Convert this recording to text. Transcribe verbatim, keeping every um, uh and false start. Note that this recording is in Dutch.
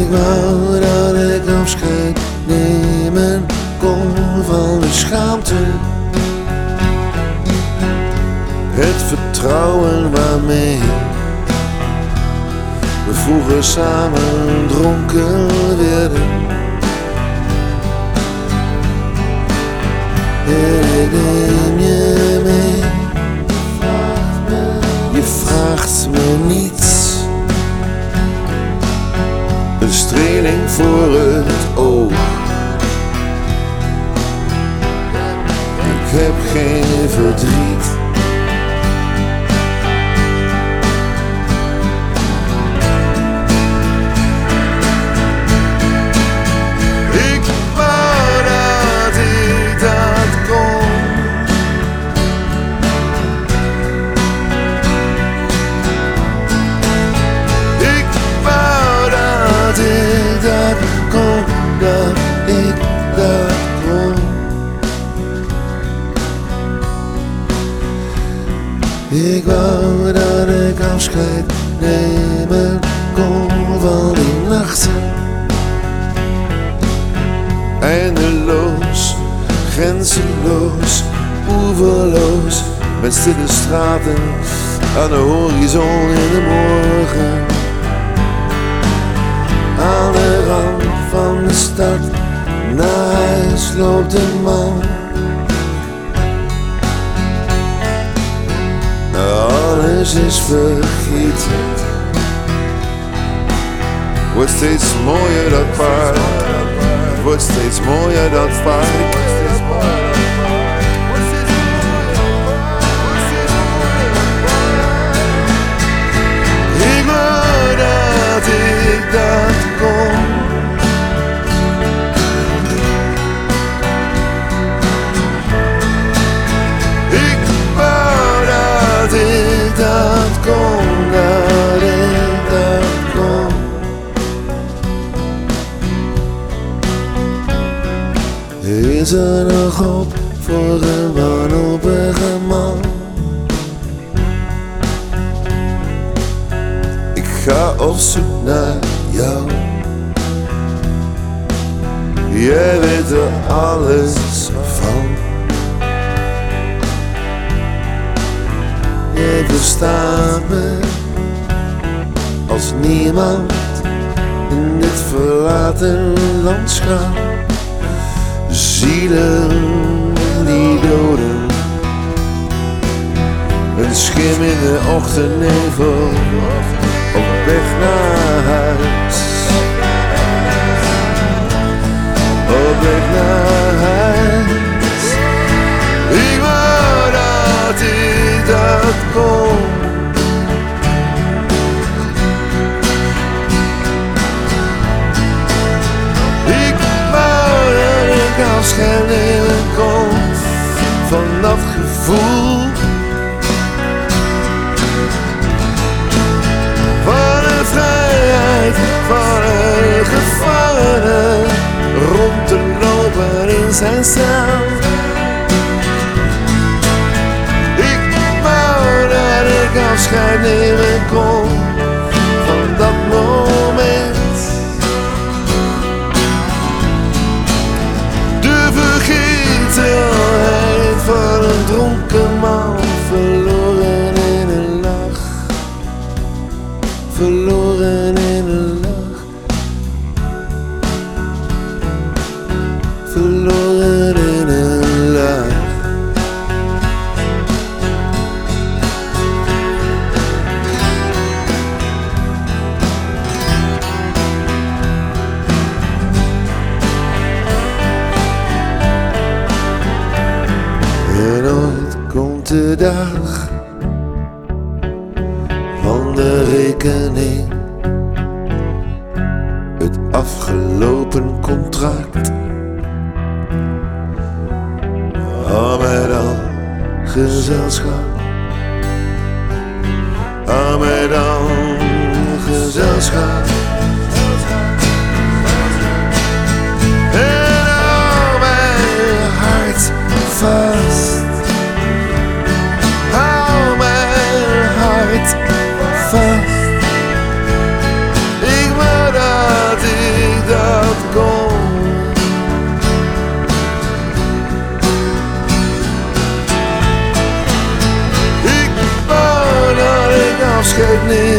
Ik wou dat ik afscheid nemen kon van de schaamte. Het vertrouwen waarmee we vroeger samen dronken werden. En ik neem je mee. Je vraagt me niets. Een streling voor het oog. Ik heb geen verdriet. Ik wou dat ik dat kon. Ik wou dat ik dat kon, dat ik dat kon. Ik wou dat ik afscheid nemen kon van die nachten. Eindeloos, grenzeloos, oeverloos, met stille straten aan de horizon in de morgen. Aan de rand van de stad, naar huis loopt een man. Alles is vergeten. Wordt steeds mooier dat paard. Wordt steeds mooier dat paard. Ik wou dat ik dat kon. Ik wou dat ik dat kon, dat ik dat kon. Is er nog hoop voor een wanhopige man? Ik ga op zoek naar jou. Jij weet er alles van. Jij verstaat me als niemand in dit verlaten landschap. Zielen die doden, een schim in de ochtendnevel, op weg naar huis. Op weg naar huis. Ik wou dat ik dat kon. Afscheid nemen kon van dat gevoel. Van de vrijheid van een gevangene, rond te lopen in zijn cel. Ik wou dat ik afscheid nemen kon van dat moment. Vergetelheid van een dronken man, verloren in een lach, verloren in een lach, verloren in een lach. En ooit komt de dag van de rekening, het afgelopen contract. Al met al gezelschap, al met al gezelschap. En hou mijn hart vast. Hou mijn hart vast. Ik wou dat ik niet.